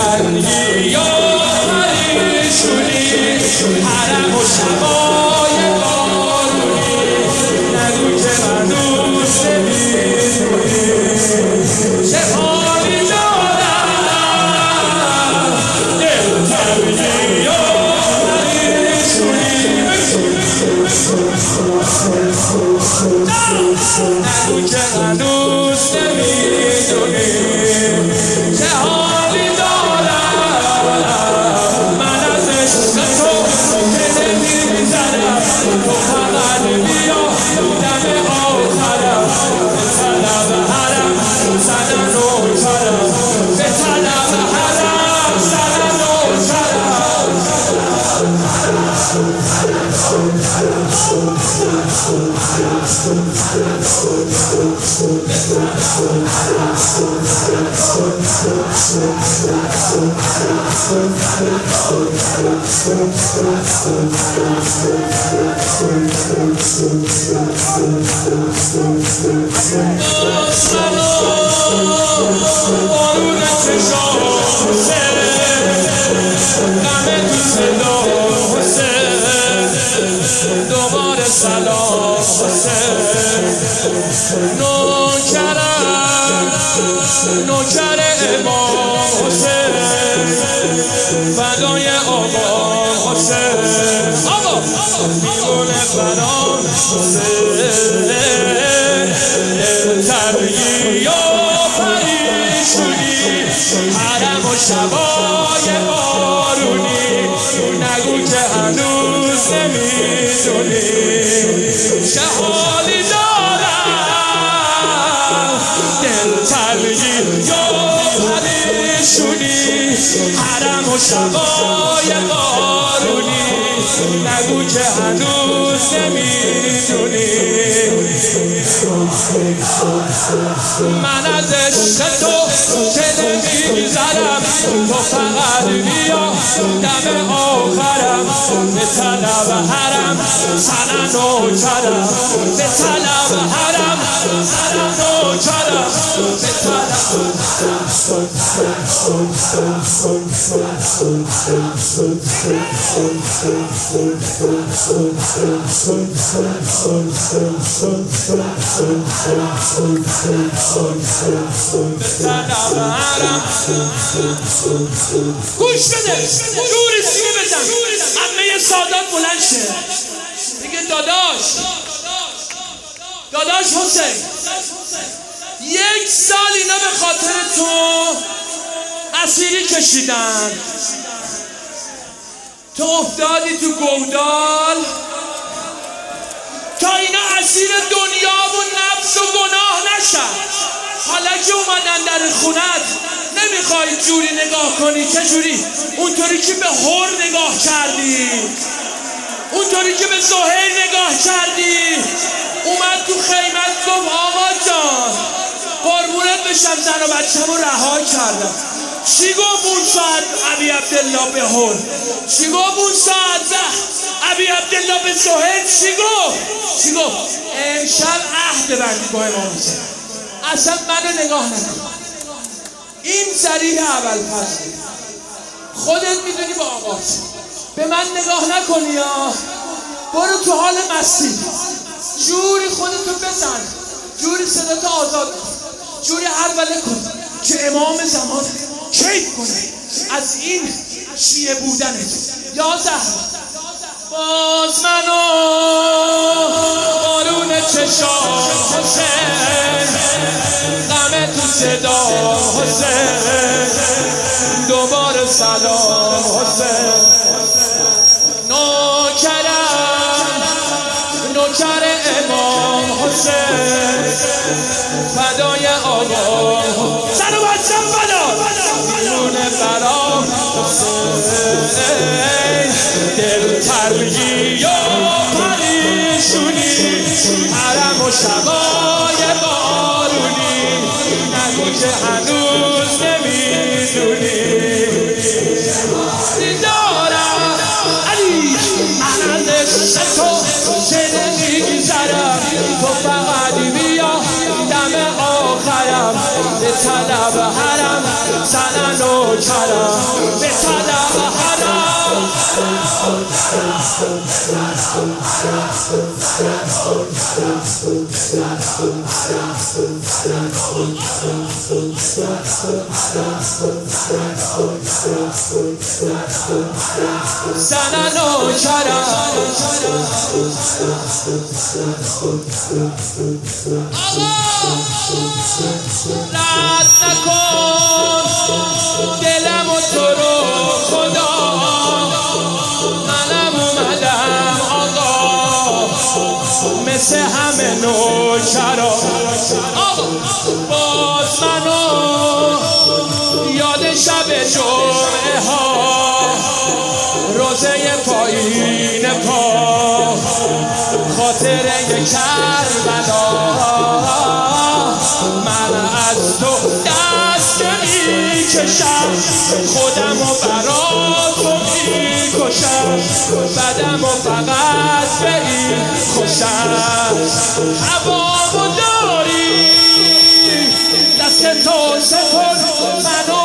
تنگی یا پریشونی حرم و شبای بارونی نگو که من دوست نمی‌دونی چه حالی دارم دل تنگی یا پریشونی نگو که من دوست نمی‌دونی چه حالی دارم من از عشق تو که نمی‌زنم تو فقط بیا دم آخرم به طلب حرم زدن نوکرم به طلب حرم زدن نوکرم بارون چشام غم تو صدا حسین دوباره سلام حسین نوکر امام حسین فدای آقا حسین آقا میگونه برام حسین ترگی یا پریشونی حرم و شبای بارونی نگو که هنوز نمیدونی چه حالی دارم دل ترگی یا پریشونی حرم و شبای بارونی نگو که هنوز نمیدونی من از عشق تو که نمی‌گذرم تو فقط بیا دم آخرم به طلب حرم زدن نوکرم به طلب حرم زدن نوکرم به طلب گوش بده جوری سینه بزن عمه سادات بلند شه میگه داداش حسین یک سال اینا به خاطر تو اسیری کشیدن تو افتادی تو گودال تا اینا اسیر دنیا و نفس و گناه نشن حالا که اومدن در خونت نمیخوای جوری نگاه کنی چه جوری؟ اونطوری که به هور نگاه کردی اونطوری که به سهیل نگاه کردی اومد تو خیمت گفت آقا جان قربونت بشم زن و بچه‌مو رها کردم چی گفت اون ساعت ابی عبدالله به هور؟ چی گفت اون ساعت ابی عبدالله به سهیل؟ چی گفت؟ امشب عهد بندی با امام حسین اصلا منو نگاه نکن این ذریح ابوالفضل خودت میدونی با آقا به من نگاه نکنی یا برو تو حال مستی جوری خودتو بزن جوری صداتو آزاد کن جوری هروله کن که امام زمان کیف کنه از این شیعه بودنت یا زهرا باز منو بارون چشام حسین غم تو صدا حسین دوباره سلام حسین نوکر امام حسین فدای آقا سر و بچم فدا میونه برام حسین دل ترگی یا پریشونی حرم و شبای بارونی نگو که هنوز نمیدونی دارم علی من از تو چه نمیگذرم تو فقط بیا دم نوکرم به طلب حرم زن نوکرم رد نکن دلم و تو رو خدا منم اومدم آقا مثل همه نوکرا باز منو یاد شب جمعه ها روزه پایین پا خاطره کربلا من از تو دست میکشم خودمو برا تو میکشم بدمو فقط به این خوشم هوامو داری دست تو سپر منو